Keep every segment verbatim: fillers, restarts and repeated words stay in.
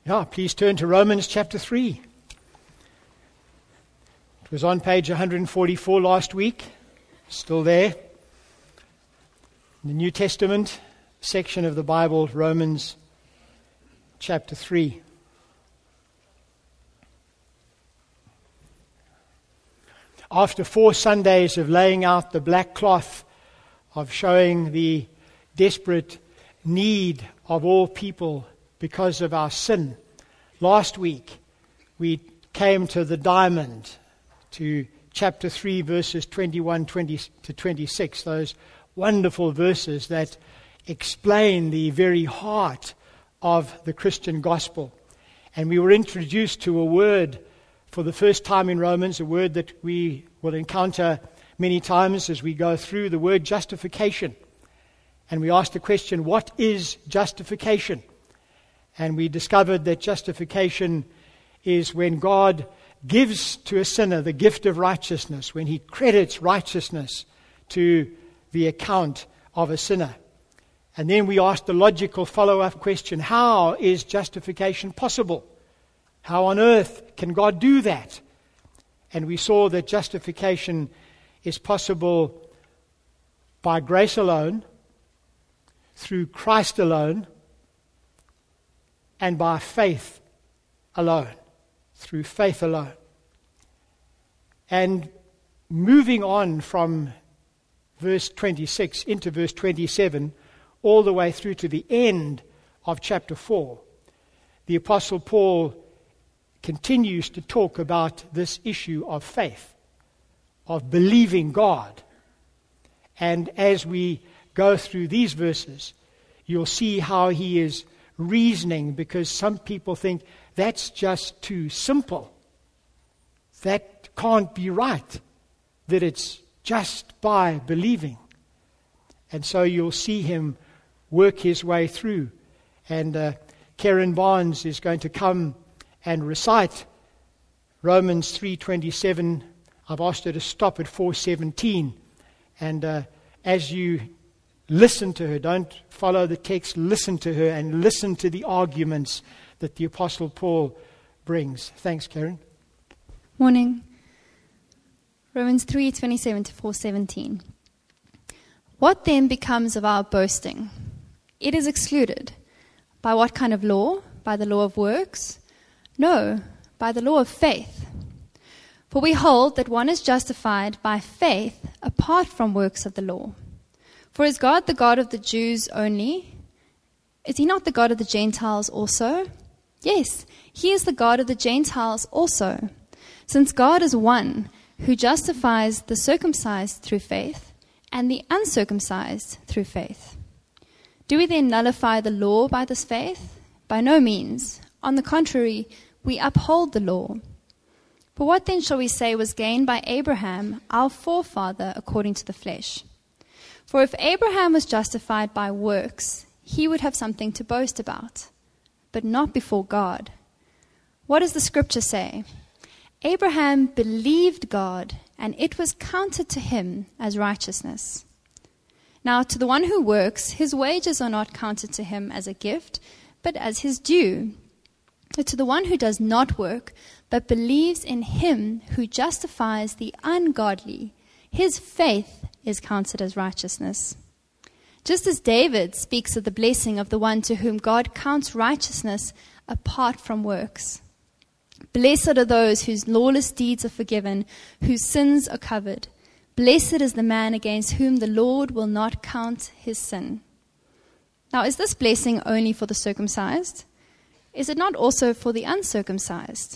Yeah, please turn to Romans chapter three. It was on page one forty-four last week, still there. The New Testament section of the Bible, Romans chapter three. After four Sundays of laying out the black cloth, of showing the desperate need of all people because of our sin, last week we came to the diamond, to chapter three, verses twenty-one twenty to twenty-six, those wonderful verses that explain the very heart of the Christian gospel. And we were introduced to a word for the first time in Romans, a word that we will encounter many times as we go through, the word justification. And we asked the question, what is justification? And we discovered that justification is when God gives to a sinner the gift of righteousness, when he credits righteousness to the account of a sinner. And then we asked the logical follow-up question, how is justification possible? How on earth can God do that? And we saw that justification is possible by grace alone, through Christ alone, and by faith alone, through faith alone. And moving on from verse twenty-six into verse twenty-seven, all the way through to the end of chapter four, the Apostle Paul continues to talk about this issue of faith, of believing God. And as we go through these verses, you'll see how he is reasoning, because some people think that's just too simple. That can't be right, that it's just by believing. And so you'll see him work his way through. And uh, Karen Barnes is going to come and recite Romans three twenty-seven. I've asked her to stop at four seventeen. And uh, as you listen to her, don't follow the text, listen to her and listen to the arguments that the Apostle Paul brings. Thanks, Karen. Morning. Romans three twenty-seven to four seventeen. What then becomes of our boasting? It is excluded. By what kind of law? By the law of works? No, by the law of faith. For we hold that one is justified by faith apart from works of the law. For is God the God of the Jews only? Is he not the God of the Gentiles also? Yes, he is the God of the Gentiles also. Since God is one who justifies the circumcised through faith and the uncircumcised through faith. Do we then nullify the law by this faith? By no means. On the contrary, we uphold the law. For what then shall we say was gained by Abraham, our forefather, according to the flesh? For if Abraham was justified by works, he would have something to boast about, but not before God. What does the scripture say? Abraham believed God, and it was counted to him as righteousness. Now, to the one who works, his wages are not counted to him as a gift, but as his due. But to the one who does not work, but believes in him who justifies the ungodly, his faith is counted as righteousness. Just as David speaks of the blessing of the one to whom God counts righteousness apart from works. Blessed are those whose lawless deeds are forgiven, whose sins are covered. Blessed is the man against whom the Lord will not count his sin. Now, is this blessing only for the circumcised? Is it not also for the uncircumcised?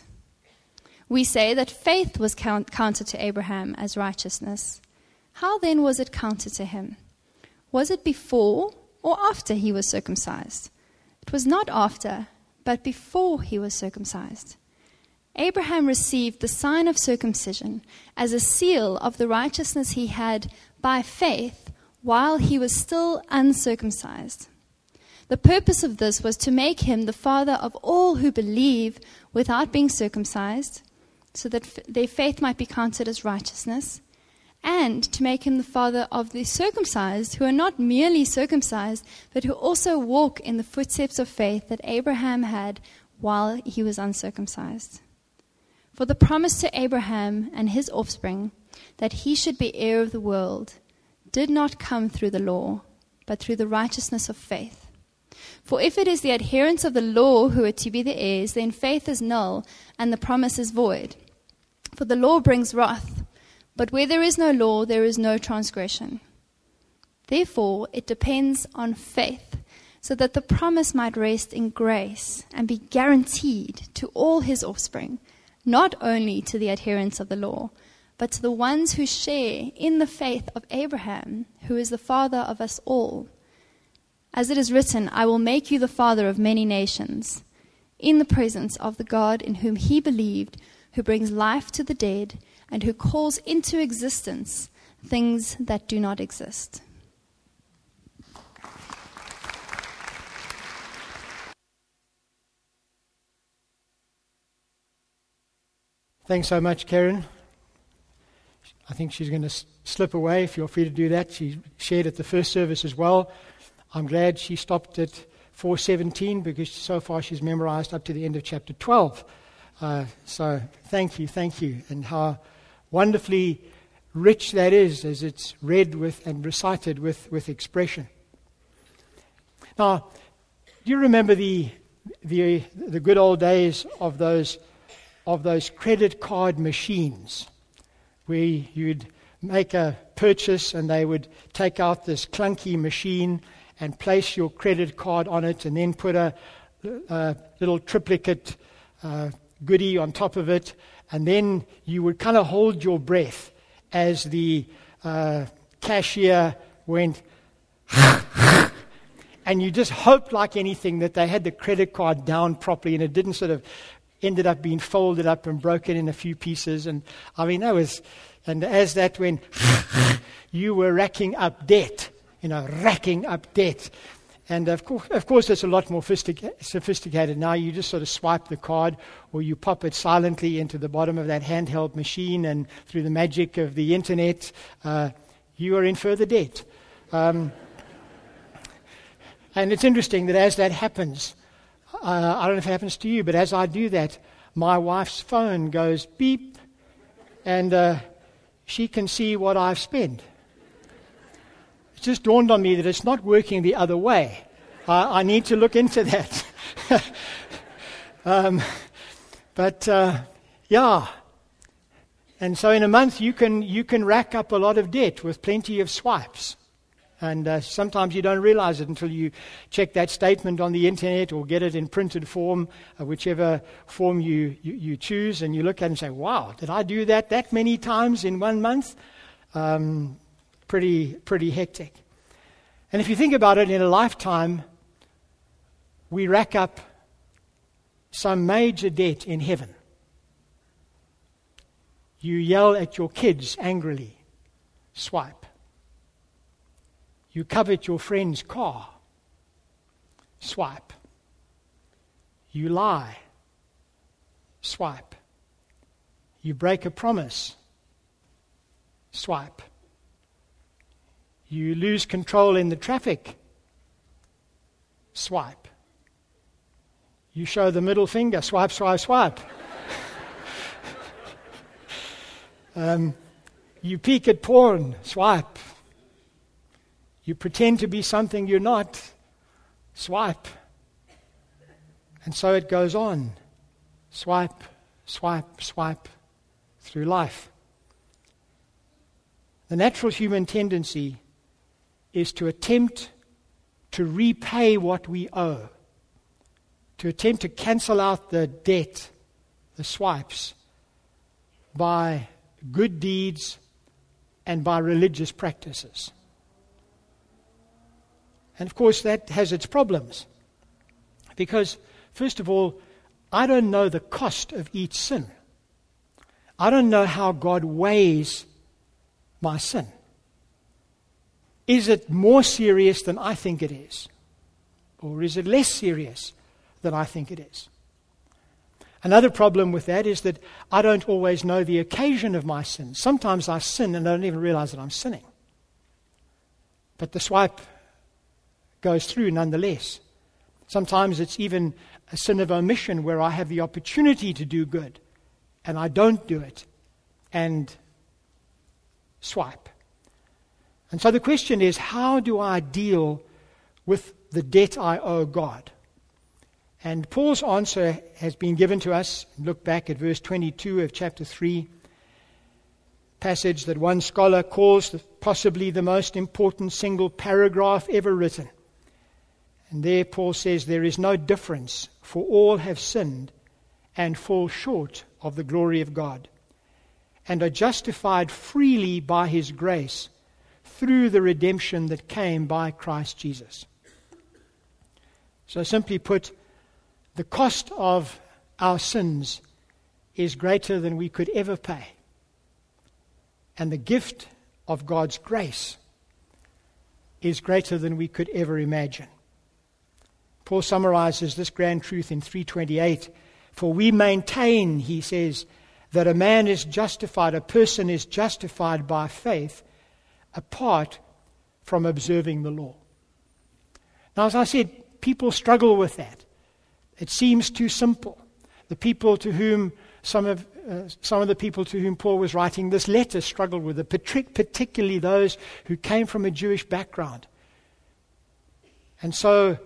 We say that faith was count- counted to Abraham as righteousness. How then was it counted to him? Was it before or after he was circumcised? It was not after, but before he was circumcised. Abraham received the sign of circumcision as a seal of the righteousness he had by faith while he was still uncircumcised. The purpose of this was to make him the father of all who believe without being circumcised, so that f- their faith might be counted as righteousness, and to make him the father of the circumcised, who are not merely circumcised, but who also walk in the footsteps of faith that Abraham had while he was uncircumcised. For the promise to Abraham and his offspring that he should be heir of the world did not come through the law, but through the righteousness of faith. For if it is the adherents of the law who are to be the heirs, then faith is null and the promise is void. For the law brings wrath, but where there is no law, there is no transgression. Therefore, it depends on faith, so that the promise might rest in grace and be guaranteed to all his offspring, not only to the adherents of the law, but to the ones who share in the faith of Abraham, who is the father of us all. As it is written, I will make you the father of many nations, in the presence of the God in whom he believed, who brings life to the dead, and who calls into existence things that do not exist. Thanks so much, Karen. I think she's going to s- slip away. Feel free to do that. She shared at the first service as well. I'm glad she stopped at four seventeen because so far she's memorized up to the end of chapter twelve. Uh, so thank you, thank you. And how wonderfully rich that is as it's read with and recited with, with expression. Now, do you remember the the the good old days of those of those credit card machines where you'd make a purchase and they would take out this clunky machine and place your credit card on it and then put a, a little triplicate uh, goodie on top of it, and then you would kind of hold your breath as the uh, cashier went and you just hoped like anything that they had the credit card down properly and it didn't sort of ended up being folded up and broken in a few pieces. And I mean, that was, and as that went, you were racking up debt, you know, racking up debt. And of course, of course, it's a lot more sophisticated now. You just sort of swipe the card or you pop it silently into the bottom of that handheld machine, and through the magic of the internet, uh, you are in further debt. Um, and it's interesting that as that happens, Uh, I don't know if it happens to you, but as I do that, my wife's phone goes beep, and uh, she can see what I've spent. It just dawned on me that it's not working the other way. I, I need to look into that. um, but uh, yeah, and so in a month you can you can rack up a lot of debt with plenty of swipes. And uh, sometimes you don't realize it until you check that statement on the internet or get it in printed form, uh, whichever form you, you, you choose, and you look at it and say, wow, did I do that that many times in one month? Um, pretty, pretty hectic. And if you think about it, in a lifetime, we rack up some major debt in heaven. You yell at your kids angrily, swipe. You covet your friend's car, swipe. You lie, swipe. You break a promise, swipe. You lose control in the traffic, swipe. You show the middle finger, swipe, swipe, swipe. um, you peek at porn, swipe. You pretend to be something you're not, swipe. And so it goes on. Swipe, swipe, swipe through life. The natural human tendency is to attempt to repay what we owe, to attempt to cancel out the debt, the swipes, by good deeds and by religious practices. And of course, that has its problems. Because, first of all, I don't know the cost of each sin. I don't know how God weighs my sin. Is it more serious than I think it is? Or is it less serious than I think it is? Another problem with that is that I don't always know the occasion of my sin. Sometimes I sin and I don't even realize that I'm sinning. But the swipe goes through nonetheless. Sometimes it's even a sin of omission where I have the opportunity to do good and I don't do it and swipe. And so the question is, how do I deal with the debt I owe God? And Paul's answer has been given to us. Look back at verse twenty-two of chapter three, passage that one scholar calls the, possibly the most important single paragraph ever written. And there Paul says, there is no difference, for all have sinned and fall short of the glory of God, and are justified freely by his grace through the redemption that came by Christ Jesus. So simply put, the cost of our sins is greater than we could ever pay. And the gift of God's grace is greater than we could ever imagine. Paul summarizes this grand truth in three twenty-eight. For we maintain, he says, that a man is justified, a person is justified by faith apart from observing the law. Now, as I said, people struggle with that. It seems too simple. The people to whom, some of, uh, some of the people to whom Paul was writing this letter struggled with it, particularly those who came from a Jewish background. And so,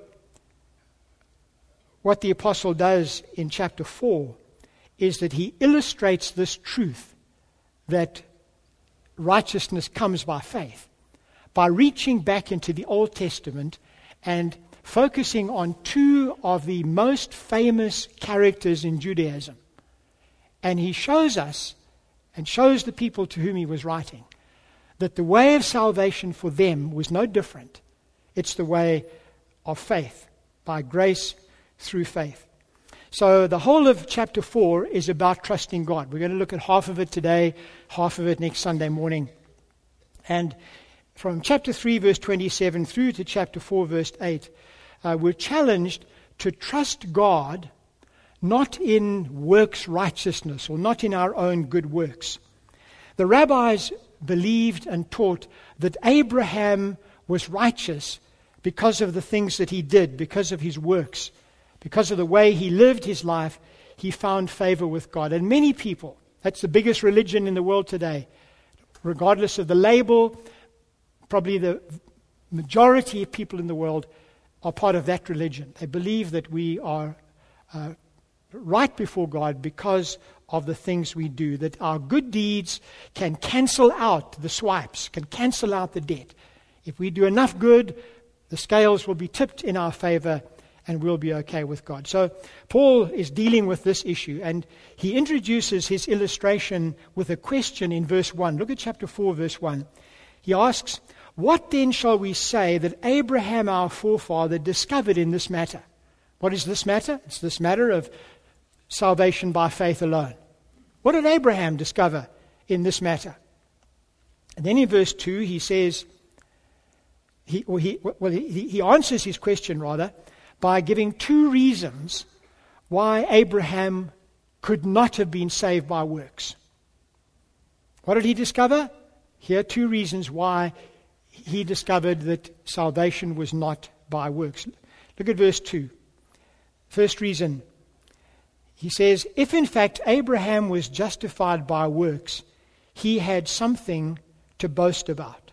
what the apostle does in chapter four is that he illustrates this truth that righteousness comes by faith by reaching back into the Old Testament and focusing on two of the most famous characters in Judaism. And he shows us and shows the people to whom he was writing that the way of salvation for them was no different. It's the way of faith, by grace through faith. So the whole of chapter four is about trusting God. We're going to look at half of it today, half of it next Sunday morning. And from chapter three, verse twenty-seven, through to chapter four, verse eight, uh, we're challenged to trust God not in works righteousness or not in our own good works. The rabbis believed and taught that Abraham was righteous because of the things that he did, because of his works. Because of the way he lived his life, he found favor with God. And many people, that's the biggest religion in the world today, regardless of the label, probably the majority of people in the world are part of that religion. They believe that we are uh, right before God because of the things we do, that our good deeds can cancel out the swipes, can cancel out the debt. If we do enough good, the scales will be tipped in our favor and we'll be okay with God. So Paul is dealing with this issue, and he introduces his illustration with a question in verse one. Look at chapter four, verse one. He asks, "What then shall we say that Abraham our forefather discovered in this matter?" What is this matter? It's this matter of salvation by faith alone. What did Abraham discover in this matter? And then in verse two he says, he, or he, well, he, he answers his question rather, by giving two reasons why Abraham could not have been saved by works. What did he discover? Here are two reasons why he discovered that salvation was not by works. Look at verse two. First reason, he says, if in fact Abraham was justified by works, he had something to boast about.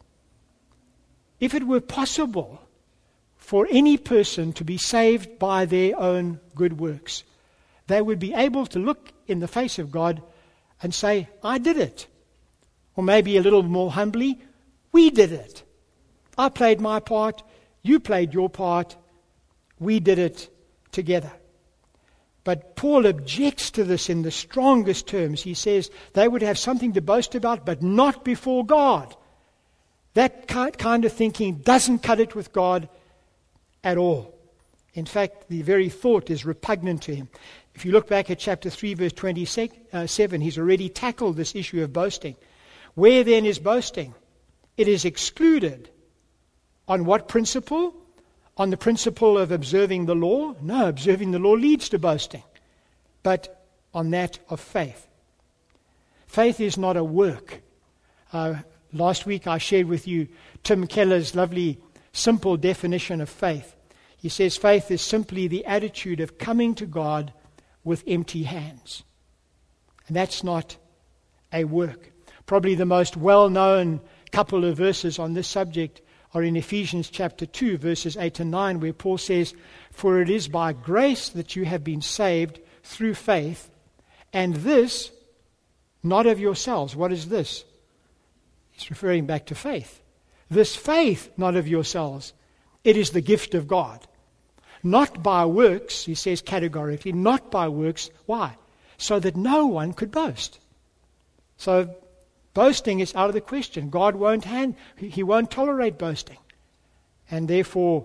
If it were possible for any person to be saved by their own good works, they would be able to look in the face of God and say, I did it. Or maybe a little more humbly, we did it. I played my part, you played your part, we did it together. But Paul objects to this in the strongest terms. He says they would have something to boast about, but not before God. That kind of thinking doesn't cut it with God at all. In fact, the very thought is repugnant to him. If you look back at chapter three, verse twenty-seven, he's already tackled this issue of boasting. Where then is boasting? It is excluded. On what principle? On the principle of observing the law? No, observing the law leads to boasting. But on that of faith. Faith is not a work. Uh, last week I shared with you Tim Keller's lovely, simple definition of faith. He says faith is simply the attitude of coming to God with empty hands. And that's not a work. Probably the most well-known couple of verses on this subject are in Ephesians chapter two, verses eight and nine, where Paul says, "For it is by grace that you have been saved through faith, and this not of yourselves." What is this? He's referring back to faith. "This faith not of yourselves. It is the gift of God. Not by works," he says categorically, "not by works." Why? So that no one could boast. So boasting is out of the question. God won't hand, He won't tolerate boasting. And therefore,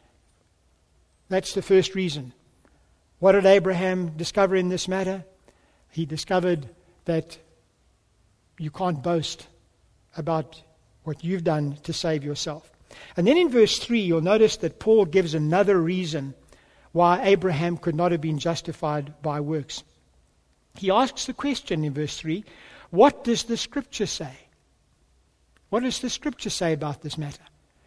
that's the first reason. What did Abraham discover in this matter? He discovered that you can't boast about what you've done to save yourself. And then in verse three, you'll notice that Paul gives another reason why Abraham could not have been justified by works. He asks the question in verse three, what does the Scripture say? What does the Scripture say about this matter?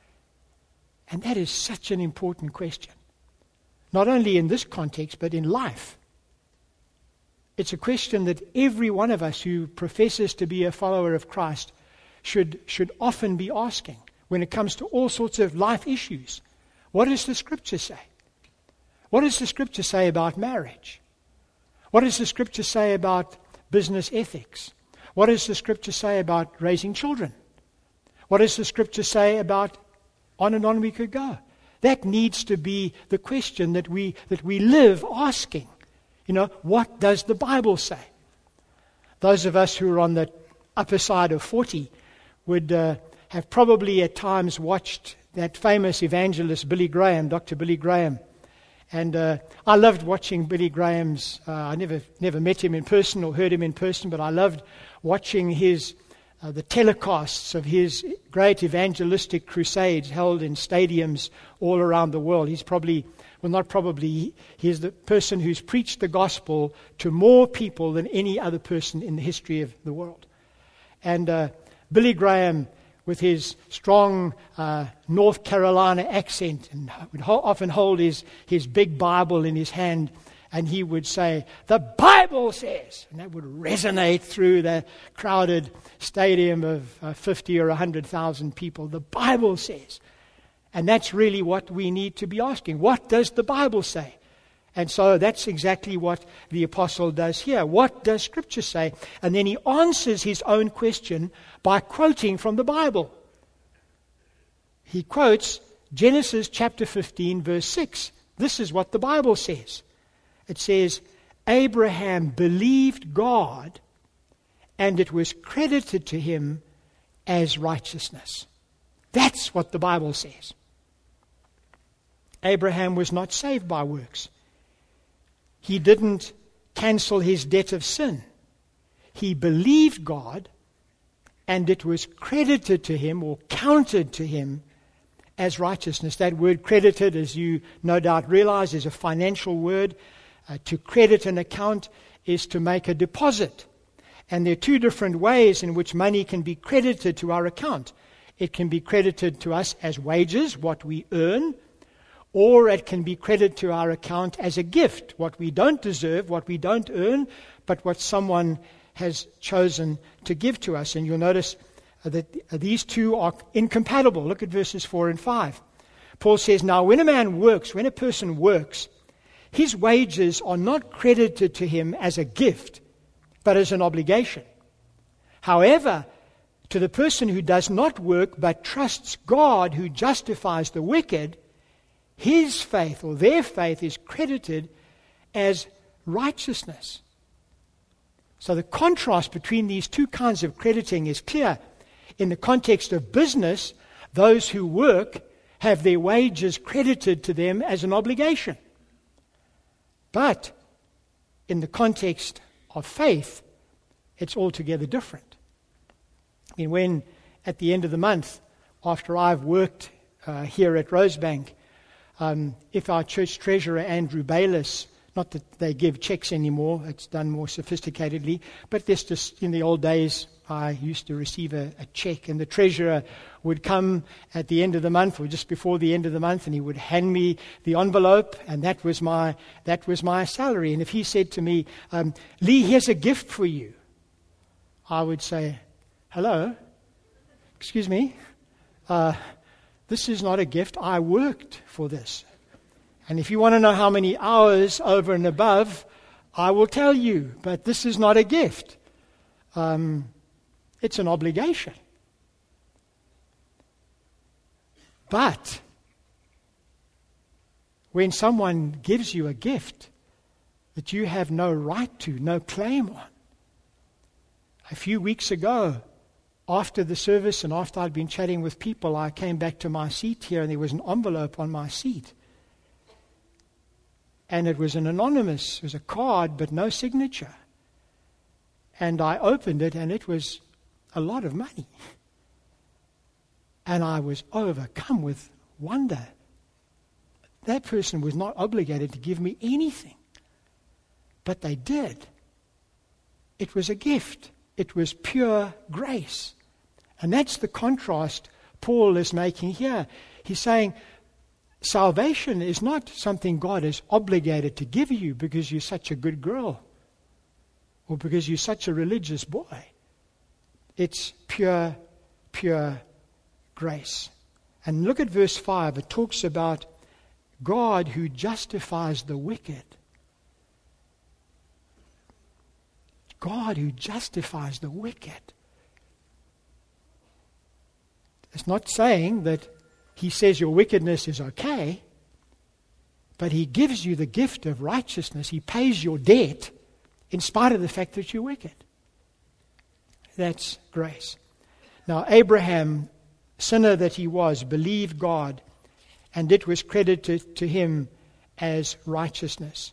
And that is such an important question. Not only in this context, but in life. It's a question that every one of us who professes to be a follower of Christ should, should often be asking when it comes to all sorts of life issues. What does the Scripture say? What does the Scripture say about marriage? What does the Scripture say about business ethics? What does the Scripture say about raising children? What does the Scripture say about, on and on we could go? That needs to be the question that we that we live asking. You know, what does the Bible say? Those of us who are on the upper side of forty would uh, have probably at times watched that famous evangelist Billy Graham, Doctor Billy Graham. And uh, I loved watching Billy Graham's, uh, I never never met him in person or heard him in person, but I loved watching his uh, the telecasts of his great evangelistic crusades held in stadiums all around the world. He's probably, well not probably, he's the person who's preached the gospel to more people than any other person in the history of the world. And uh, Billy Graham, with his strong uh, North Carolina accent, and would ho- often hold his, his big Bible in his hand, and he would say, "The Bible says," and that would resonate through the crowded stadium of uh, fifty or one hundred thousand people. The Bible says. And that's really what we need to be asking. What does the Bible say? And so that's exactly what the apostle does here. What does Scripture say? And then he answers his own question by quoting from the Bible. He quotes Genesis chapter fifteen, verse six. This is what the Bible says. It says, "Abraham believed God, and it was credited to him as righteousness." That's what the Bible says. Abraham was not saved by works. He didn't cancel his debt of sin. He believed God, and it was credited to him or counted to him as righteousness. That word credited, as you no doubt realize, is a financial word. Uh, to credit an account is to make a deposit. And there are two different ways in which money can be credited to our account. It can be credited to us as wages, what we earn, or it can be credited to our account as a gift, what we don't deserve, what we don't earn, but what someone has chosen to give to us. And you'll notice that these two are incompatible. Look at verses four and five. Paul says, "Now when a man works, when a person works, his wages are not credited to him as a gift, but as an obligation. However, to the person who does not work but trusts God who justifies the wicked, his faith or their faith is credited as righteousness." So the contrast between these two kinds of crediting is clear. In the context of business, those who work have their wages credited to them as an obligation. But in the context of faith, it's altogether different. I mean, when at the end of the month, after I've worked uh, here at Rosebank, um, if our church treasurer, Andrew Bayliss, not that they give checks anymore, it's done more sophisticatedly, but this just in the old days, I used to receive a, a check, and the treasurer would come at the end of the month or just before the end of the month, and he would hand me the envelope, and that was my that was my salary. And if he said to me, um, Lee, here's a gift for you, I would say, hello, excuse me, uh, this is not a gift. I worked for this. And if you want to know how many hours over and above, I will tell you, but this is not a gift. Um, it's an obligation. But when someone gives you a gift that you have no right to, no claim on, a few weeks ago, after the service and after I'd been chatting with people, I came back to my seat here and there was an envelope on my seat. And it was an anonymous, it was a card, but no signature. And I opened it, and it was a lot of money. And I was overcome with wonder. That person was not obligated to give me anything. But they did. It was a gift. It was pure grace. And that's the contrast Paul is making here. He's saying, salvation is not something God is obligated to give you because you're such a good girl or because you're such a religious boy. It's pure, pure grace. And look at verse five. It talks about God who justifies the wicked. God who justifies the wicked. It's not saying that He says your wickedness is okay, but He gives you the gift of righteousness. He pays your debt in spite of the fact that you're wicked. That's grace. Now, Abraham, sinner that he was, believed God, and it was credited to him as righteousness.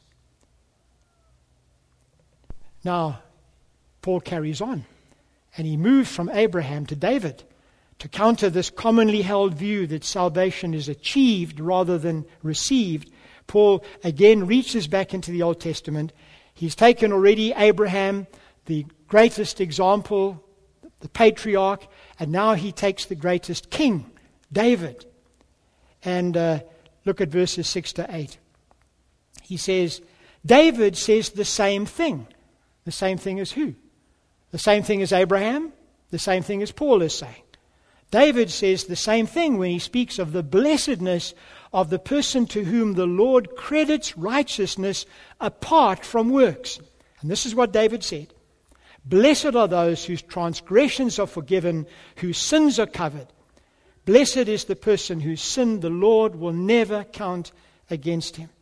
Now, Paul carries on, and he moves from Abraham to David to counter this commonly held view that salvation is achieved rather than received. Paul again reaches back into the Old Testament. He's taken already Abraham, the greatest example, the patriarch, and now he takes the greatest king, David. And uh, look at verses six to eight. He says, David says the same thing. The same thing as who? The same thing as Abraham, the same thing as Paul is saying. David says the same thing when he speaks of the blessedness of the person to whom the Lord credits righteousness apart from works. And this is what David said. Blessed are those whose transgressions are forgiven, whose sins are covered. Blessed is the person whose sin the Lord will never count against him.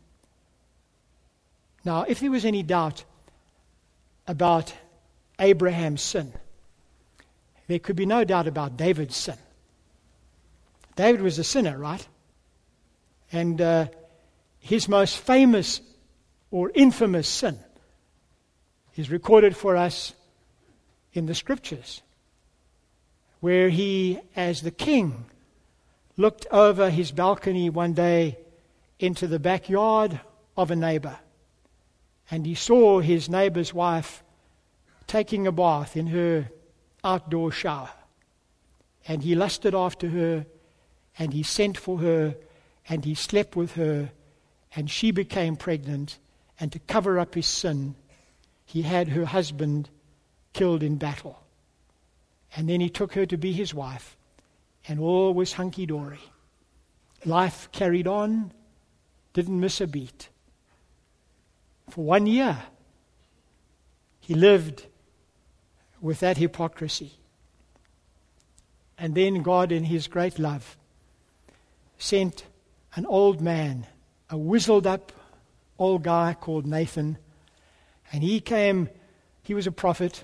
Now, if there was any doubt about Abraham's sin, there could be no doubt about David's sin. David was a sinner, right? And uh, his most famous or infamous sin is recorded for us in the Scriptures, where he, as the king, looked over his balcony one day into the backyard of a neighbor, and he saw his neighbor's wife taking a bath in her outdoor shower. And he lusted after her, and he sent for her, and he slept with her, and she became pregnant. And to cover up his sin, he had her husband killed in battle. And then he took her to be his wife, and all was hunky-dory. Life carried on, didn't miss a beat. For one year, he lived with that hypocrisy. And then God, in his great love, sent an old man, a wizzled-up old guy called Nathan. And he came, he was a prophet.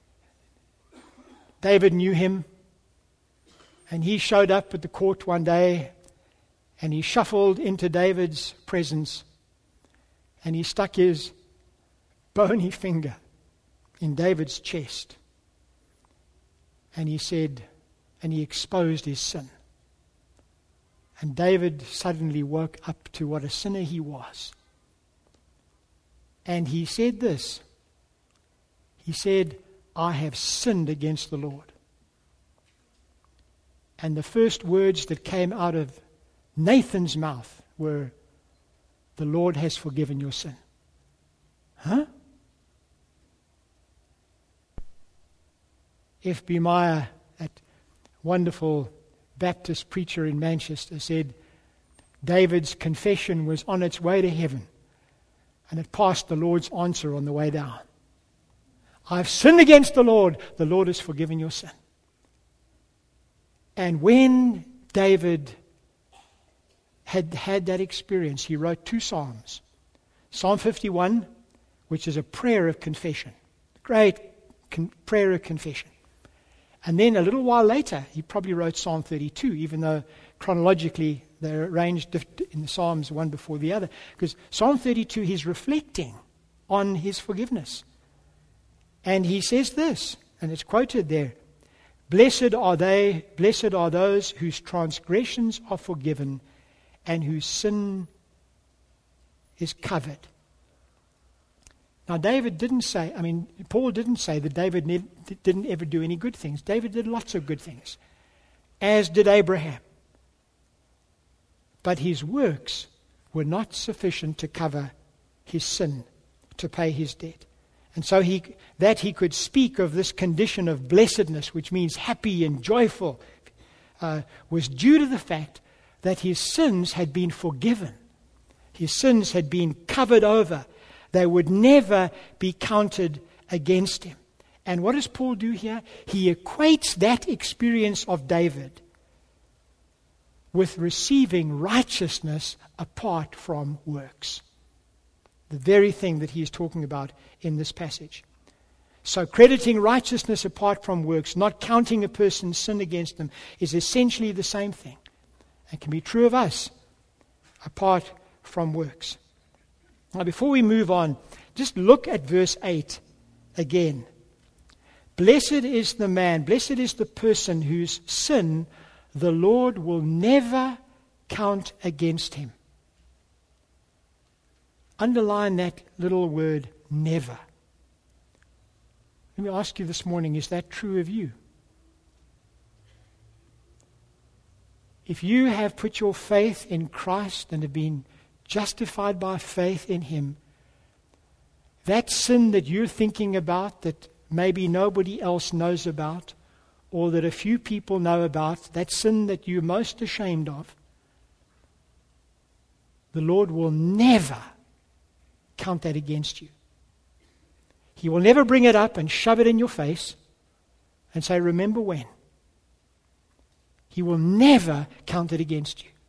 David knew him. And he showed up at the court one day, and he shuffled into David's presence, and he stuck his bony finger in David's chest. And he said, and he exposed his sin. And David suddenly woke up to what a sinner he was. And he said this. He said, I have sinned against the Lord. And the first words that came out of Nathan's mouth were, the Lord has forgiven your sin. Huh? F B Meyer, that wonderful Baptist preacher in Manchester, said David's confession was on its way to heaven, and it passed the Lord's answer on the way down. I've sinned against the Lord. The Lord has forgiven your sin. And when David had had that experience, he wrote two psalms. Psalm fifty-one, which is a prayer of confession. Great con- prayer of confession. And then a little while later, he probably wrote Psalm thirty-two, even though chronologically they're arranged in the Psalms one before the other. Because Psalm thirty-two, he's reflecting on his forgiveness. And he says this, and it's quoted there, Blessed are they, blessed are those whose transgressions are forgiven and whose sin is covered. Now, David didn't say, I mean, Paul didn't say that David ne- didn't ever do any good things. David did lots of good things, as did Abraham. But his works were not sufficient to cover his sin, to pay his debt. And so he, that he could speak of this condition of blessedness, which means happy and joyful, uh, was due to the fact that his sins had been forgiven. His sins had been covered over. They would never be counted against him. And what does Paul do here? He equates that experience of David with receiving righteousness apart from works. The very thing that he is talking about in this passage. So crediting righteousness apart from works, not counting a person's sin against them, is essentially the same thing. It can be true of us apart from works. Now before we move on, just look at verse eight again. Blessed is the man, blessed is the person whose sin the Lord will never count against him. Underline that little word, never. Let me ask you this morning, is that true of you? If you have put your faith in Christ and have been justified by faith in Him, that sin that you're thinking about that maybe nobody else knows about, or that a few people know about, that sin that you're most ashamed of, the Lord will never count that against you. He will never bring it up and shove it in your face and say, remember when. He will never count it against you.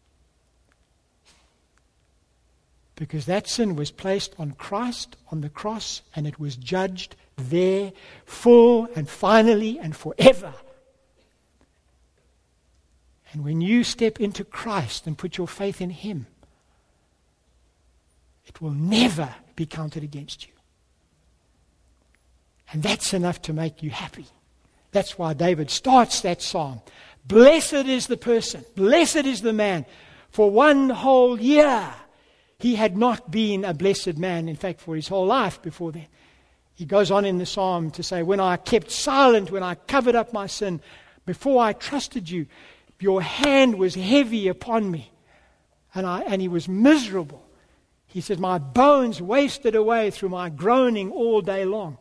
Because that sin was placed on Christ on the cross, and it was judged there, full and finally and forever. And when you step into Christ and put your faith in Him, it will never be counted against you. And that's enough to make you happy. That's why David starts that psalm. Blessed is the person, blessed is the man. For one whole year, he had not been a blessed man. In fact, for his whole life before then. He goes on in the psalm to say, when I kept silent, when I covered up my sin, before I trusted you, your hand was heavy upon me. And, I, and he was miserable. He says, my bones wasted away through my groaning all day long.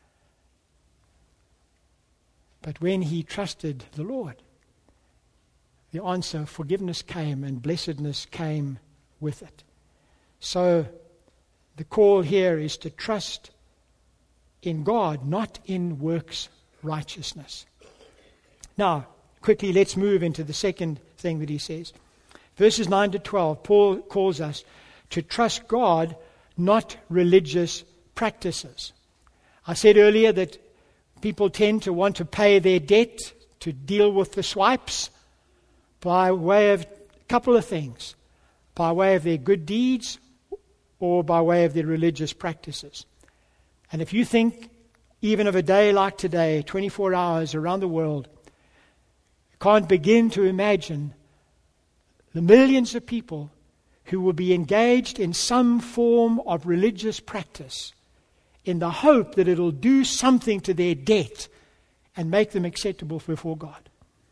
But when he trusted the Lord, the answer, forgiveness came and blessedness came with it. So the call here is to trust in God, not in works righteousness. Now, quickly let's move into the second thing that he says. Verses nine to twelve, Paul calls us to trust God, not religious practices. I said earlier that people tend to want to pay their debt, to deal with the swipes, by way of a couple of things. By way of their good deeds, or by way of their religious practices. And if you think even of a day like today, twenty-four hours around the world, you can't begin to imagine the millions of people who will be engaged in some form of religious practice in the hope that it'll do something to their debt and make them acceptable before God.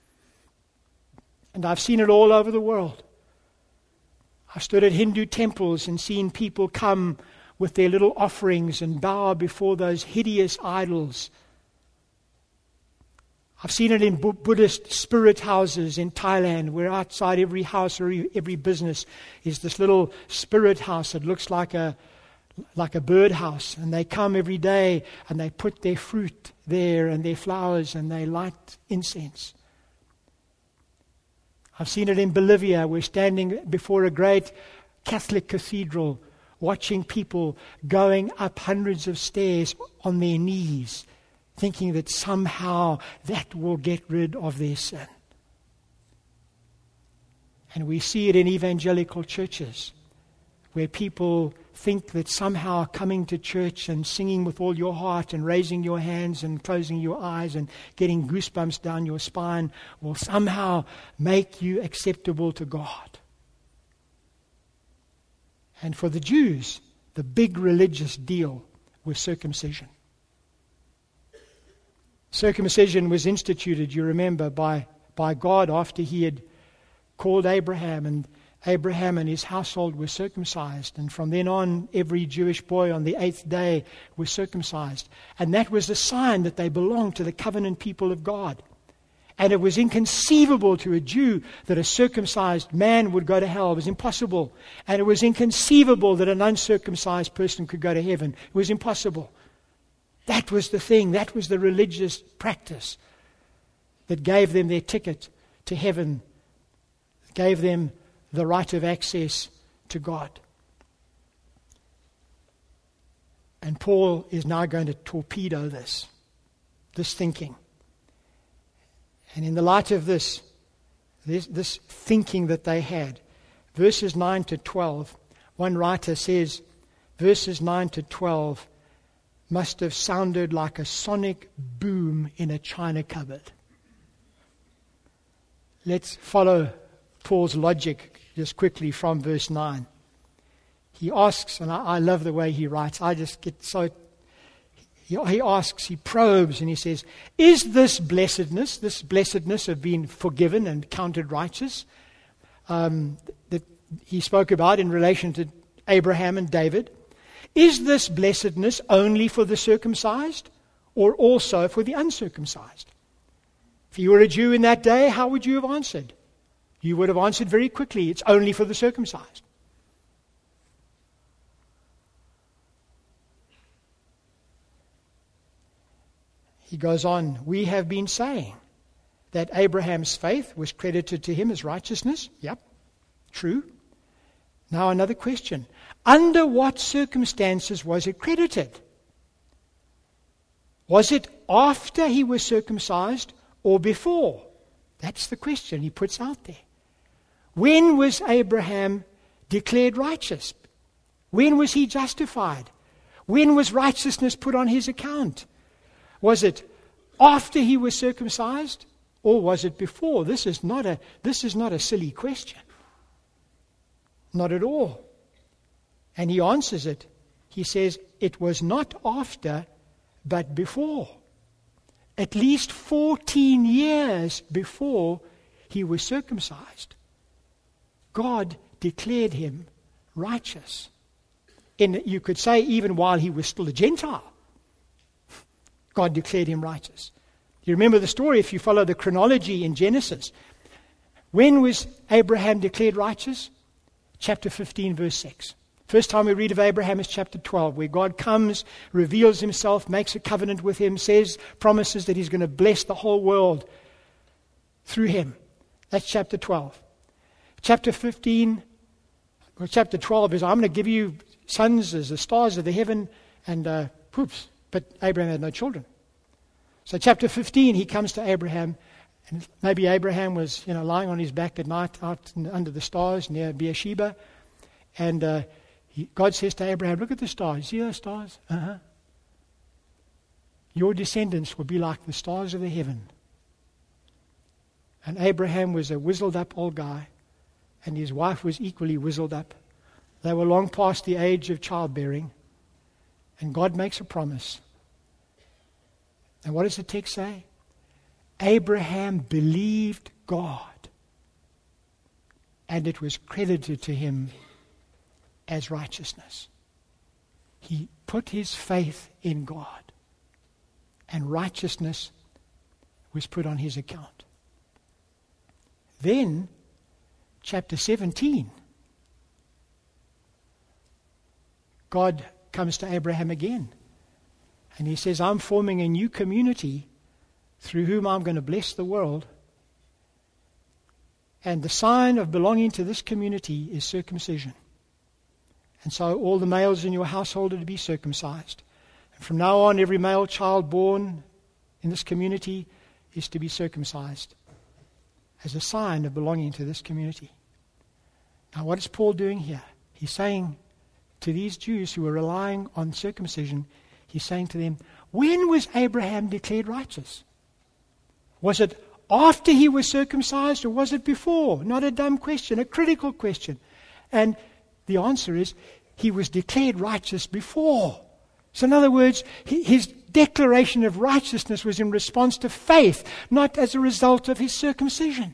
And I've seen it all over the world. I've stood at Hindu temples and seen people come with their little offerings and bow before those hideous idols. I've seen it in Bu- Buddhist spirit houses in Thailand, where outside every house or every business is this little spirit house that looks like a like a birdhouse. And they come every day and they put their fruit there and their flowers and they light incense. I've seen it in Bolivia. We're standing before a great Catholic cathedral, watching people going up hundreds of stairs on their knees, thinking that somehow that will get rid of their sin. And we see it in evangelical churches, where people think that somehow coming to church and singing with all your heart and raising your hands and closing your eyes and getting goosebumps down your spine will somehow make you acceptable to God. And for the Jews, the big religious deal was circumcision. Circumcision was instituted, you remember, by, by God after he had called Abraham, and Abraham and his household were circumcised. And from then on, every Jewish boy on the eighth day was circumcised. And that was a sign that they belonged to the covenant people of God. And it was inconceivable to a Jew that a circumcised man would go to hell. It was impossible. And it was inconceivable that an uncircumcised person could go to heaven. It was impossible. That was the thing. That was the religious practice that gave them their ticket to heaven, gave them the right of access to God. And Paul is now going to torpedo this, this thinking. And in the light of this, this, this thinking that they had, verses nine to twelve, one writer says, verses nine to twelve must have sounded like a sonic boom in a china cupboard. Let's follow Paul's logic just quickly from verse nine. He asks, and I, I love the way he writes, I just get so, he, he asks, he probes, and he says, is this blessedness, this blessedness of being forgiven and counted righteous, um, that he spoke about in relation to Abraham and David, is this blessedness only for the circumcised or also for the uncircumcised? If you were a Jew in that day, how would you have answered? You would have answered very quickly, it's only for the circumcised. He goes on, we have been saying that Abraham's faith was credited to him as righteousness. Yep, true. Now another question. Under what circumstances was it credited? Was it after he was circumcised or before? That's the question he puts out there. When was Abraham declared righteous? When was he justified? When was righteousness put on his account? Was it after he was circumcised or was it before? This is not a, this is not a silly question. Not at all. And he answers it. He says, it was not after, but before. At least fourteen years before he was circumcised, God declared him righteous. And you could say even while he was still a Gentile, God declared him righteous. You remember the story if you follow the chronology in Genesis. When was Abraham declared righteous? Chapter fifteen, verse six. First time we read of Abraham is chapter twelve, where God comes, reveals himself, makes a covenant with him, says, promises that he's going to bless the whole world through him. That's chapter twelve. Chapter fifteen, or chapter twelve is, I'm going to give you sons as the stars of the heaven, and uh, poops, but Abraham had no children. So chapter fifteen, he comes to Abraham, and maybe Abraham was, you know, lying on his back at night out in, under the stars near Beersheba, and uh, he, God says to Abraham, look at the stars. You see those stars? Uh-huh. Your descendants will be like the stars of the heaven. And Abraham was a wizzled up old guy, and his wife was equally wizzled up. They were long past the age of childbearing. And God makes a promise. And what does the text say? Abraham believed God, and it was credited to him as righteousness. He put his faith in God, and righteousness was put on his account. Then, chapter seventeen, God comes to Abraham again, and he says, I'm forming a new community through whom I'm going to bless the world. And the sign of belonging to this community is circumcision. And so all the males in your household are to be circumcised. And from now on, every male child born in this community is to be circumcised as a sign of belonging to this community. Now, what is Paul doing here? He's saying to these Jews who were relying on circumcision, he's saying to them, when was Abraham declared righteous? Was it after he was circumcised, or was it before? Not a dumb question, a critical question. And the answer is, he was declared righteous before. So in other words, his declaration of righteousness was in response to faith, not as a result of his circumcision.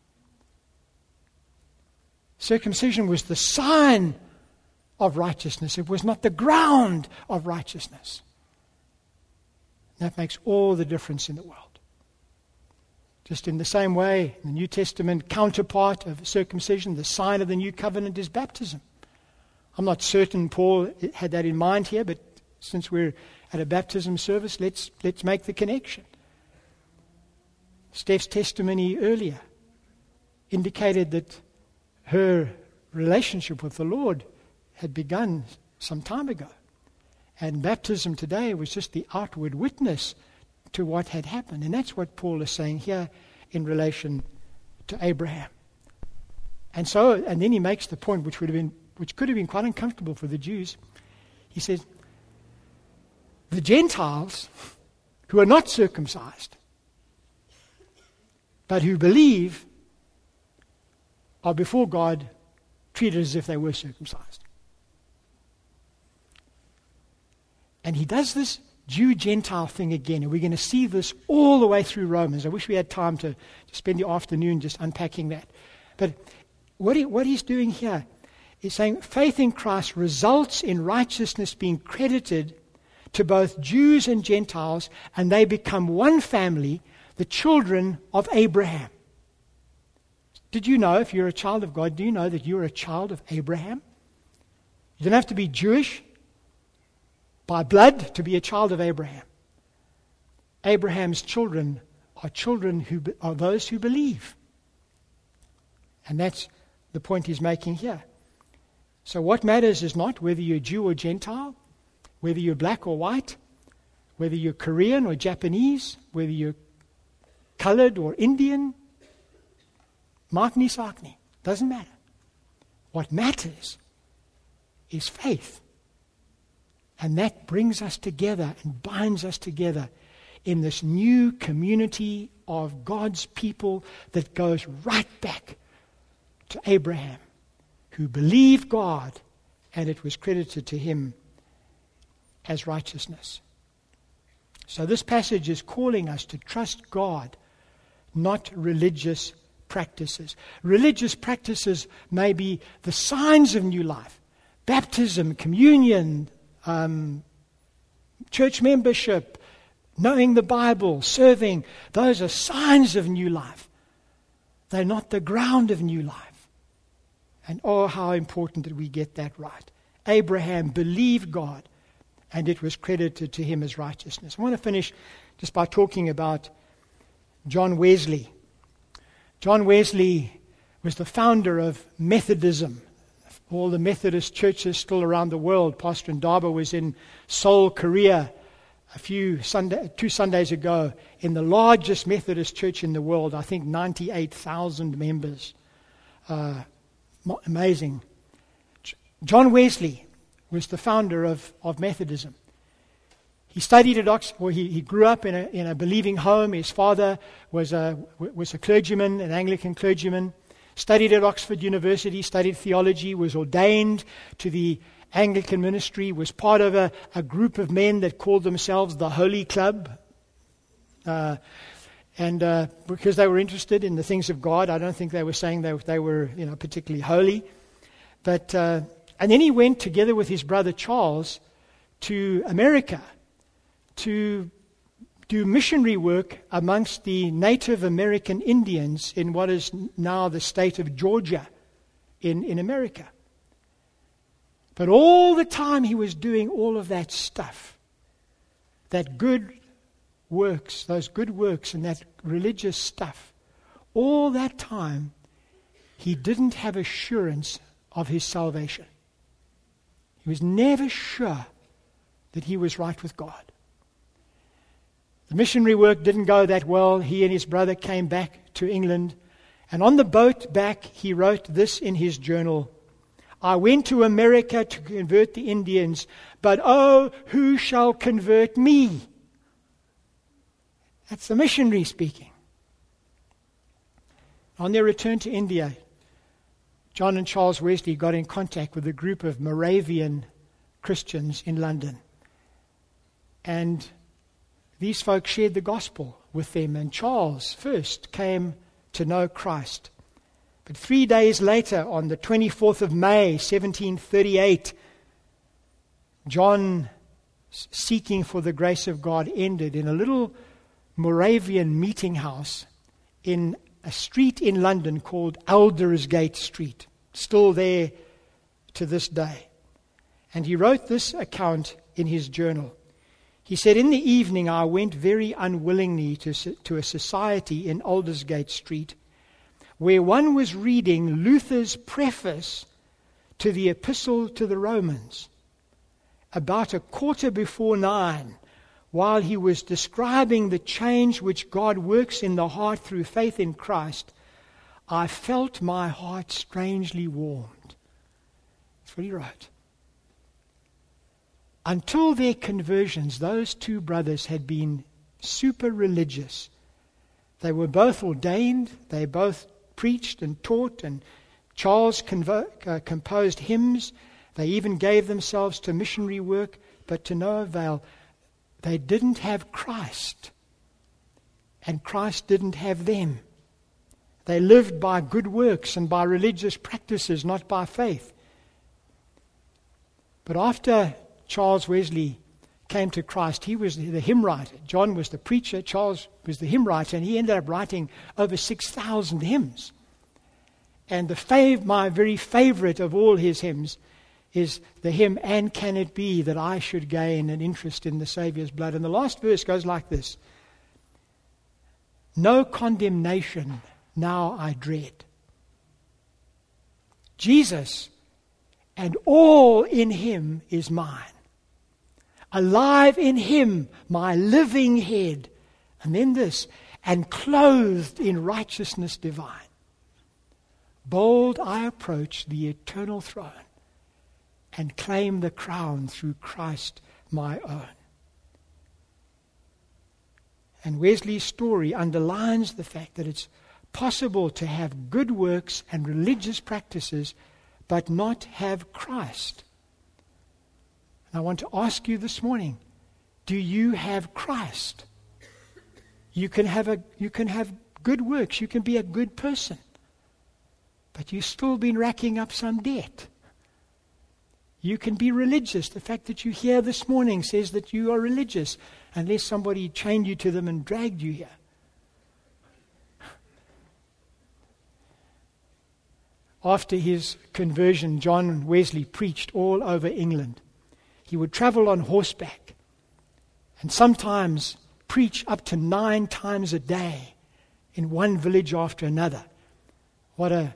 Circumcision was the sign of righteousness. It was not the ground of righteousness. That makes all the difference in the world. Just in the same way, the New Testament counterpart of circumcision, the sign of the new covenant, is baptism. I'm not certain Paul had that in mind here, but since we're at a baptism service, let's let's make the connection. Steph's testimony earlier indicated that her relationship with the Lord had begun some time ago. And baptism today was just the outward witness to what had happened. And that's what Paul is saying here in relation to Abraham. And so, and then he makes the point which would have been, which could have been quite uncomfortable for the Jews. He says, the Gentiles who are not circumcised, but who believe, are before God treated as if they were circumcised. And he does this Jew-Gentile thing again, and we're going to see this all the way through Romans. I wish we had time to, to spend the afternoon just unpacking that. But what, he, what he's doing here is saying faith in Christ results in righteousness being credited to both Jews and Gentiles, and they become one family, the children of Abraham. Did you know, if you're a child of God, do you know that you're a child of Abraham? You don't have to be Jewish by blood to be a child of Abraham. Abraham's children are children who are those who believe. And that's the point he's making here. So what matters is not whether you're Jew or Gentile, whether you're black or white, whether you're Korean or Japanese, whether you're colored or Indian, Markni Sarkni, doesn't matter. What matters is faith. And that brings us together and binds us together in this new community of God's people that goes right back to Abraham, who believed God, and it was credited to him as righteousness. So this passage is calling us to trust God, not religious practices. Religious practices may be the signs of new life. Baptism, communion, Um, church membership, knowing the Bible, serving, those are signs of new life. They're not the ground of new life. And oh, how important that we get that right. Abraham believed God, and it was credited to him as righteousness. I want to finish just by talking about John Wesley. John Wesley was the founder of Methodism. All the Methodist churches still around the world. Pastor Ndaba was in Seoul, Korea, a few Sunday, two Sundays ago, in the largest Methodist church in the world. I think ninety-eight thousand members. Uh, amazing. John Wesley was the founder of, of Methodism. He studied at Oxford. Well, he, he grew up in a in a believing home. His father was a was a clergyman, an Anglican clergyman. Studied at Oxford University, studied theology, was ordained to the Anglican ministry, was part of a, a group of men that called themselves the Holy Club. Uh, and uh, because they were interested in the things of God, I don't think they were saying they, they were you know, particularly holy. But uh, and then he went together with his brother Charles to America to do missionary work amongst the Native American Indians in what is now the state of Georgia in, in America. But all the time he was doing all of that stuff, that good works, those good works and that religious stuff, all that time he didn't have assurance of his salvation. He was never sure that he was right with God. The missionary work didn't go that well. He and his brother came back to England. And on the boat back, he wrote this in his journal. I went to America to convert the Indians, but oh, who shall convert me? That's the missionary speaking. On their return to India, John and Charles Wesley got in contact with a group of Moravian Christians in London. And these folks shared the gospel with them, and Charles first came to know Christ. But three days later, on the twenty-fourth of May, seventeen thirty-eight, John, seeking for the grace of God, ended in a little Moravian meeting house in a street in London called Aldersgate Street, still there to this day. And he wrote this account in his journal. He said, in the evening I went very unwillingly to, to a society in Aldersgate Street where one was reading Luther's preface to the Epistle to the Romans. About a quarter before nine, while he was describing the change which God works in the heart through faith in Christ, I felt my heart strangely warmed. That's what he wrote. Until their conversions, those two brothers had been super religious. They were both ordained, they both preached and taught, and Charles convo- uh, composed hymns. They even gave themselves to missionary work, but to no avail. They didn't have Christ, and Christ didn't have them. They lived by good works and by religious practices, not by faith. But after Charles Wesley came to Christ, he was the hymn writer. John was the preacher, Charles was the hymn writer, and he ended up writing over six thousand hymns. And the fav- my very favorite of all his hymns is the hymn, And Can It Be That I Should Gain an Interest in the Saviour's Blood? And the last verse goes like this. No condemnation now I dread. Jesus and all in him is mine. Alive in him, my living head. And then this, and clothed in righteousness divine. Bold I approach the eternal throne and claim the crown through Christ my own. And Wesley's story underlines the fact that it's possible to have good works and religious practices but not have Christ. And I want to ask you this morning, do you have Christ? You can have a you can have good works, you can be a good person, but you've still been racking up some debt. You can be religious. The fact that you're here this morning says that you are religious, unless somebody chained you to them and dragged you here. After his conversion, John Wesley preached all over England. He would travel on horseback and sometimes preach up to nine times a day in one village after another. What a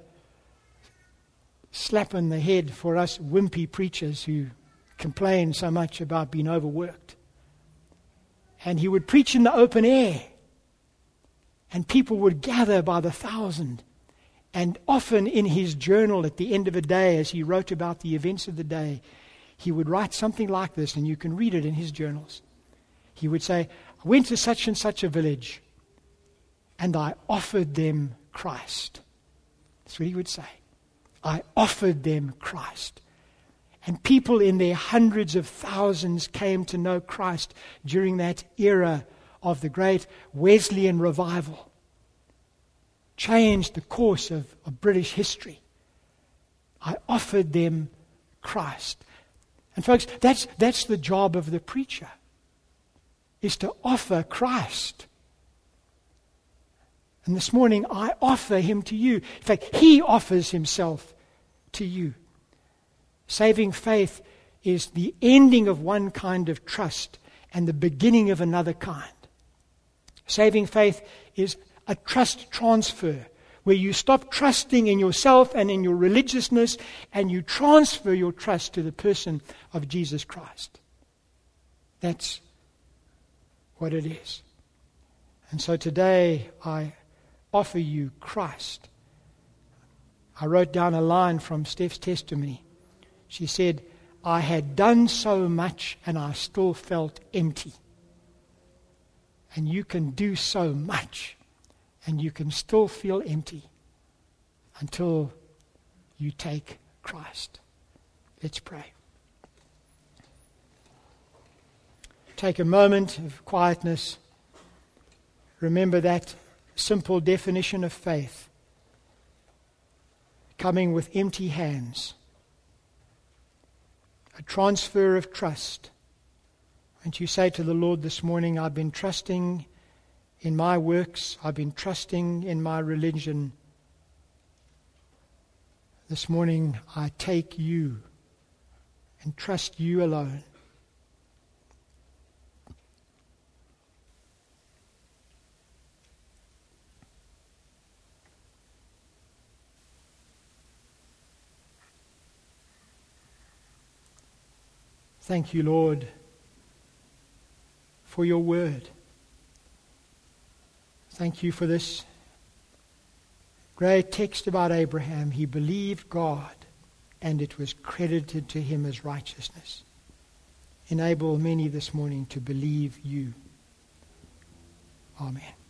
slap on the head for us wimpy preachers who complain so much about being overworked. And he would preach in the open air, and people would gather by the thousand. And often in his journal at the end of a day, as he wrote about the events of the day, he would write something like this, and you can read it in his journals. He would say, I went to such and such a village, and I offered them Christ. That's what he would say. I offered them Christ. And people in their hundreds of thousands came to know Christ during that era of the great Wesleyan revival. Changed the course of, of British history. I offered them Christ. And folks, that's, that's the job of the preacher, is to offer Christ. And this morning I offer him to you. In fact, he offers himself to you. Saving faith is the ending of one kind of trust and the beginning of another kind. Saving faith is a trust transfer, where you stop trusting in yourself and in your religiousness and you transfer your trust to the person of Jesus Christ. That's what it is. And so today I offer you Christ. I wrote down a line from Steph's testimony. She said, I had done so much and I still felt empty. And you can do so much and you can still feel empty until you take Christ. Let's pray. Take a moment of quietness. Remember that simple definition of faith. Coming with empty hands. A transfer of trust. And you say to the Lord this morning, I've been trusting in my works. I've been trusting in my religion. This morning I take you and trust you alone. Thank you, Lord, for your word. Thank you for this great text about Abraham. He believed God, and it was credited to him as righteousness. Enable many this morning to believe you. Amen.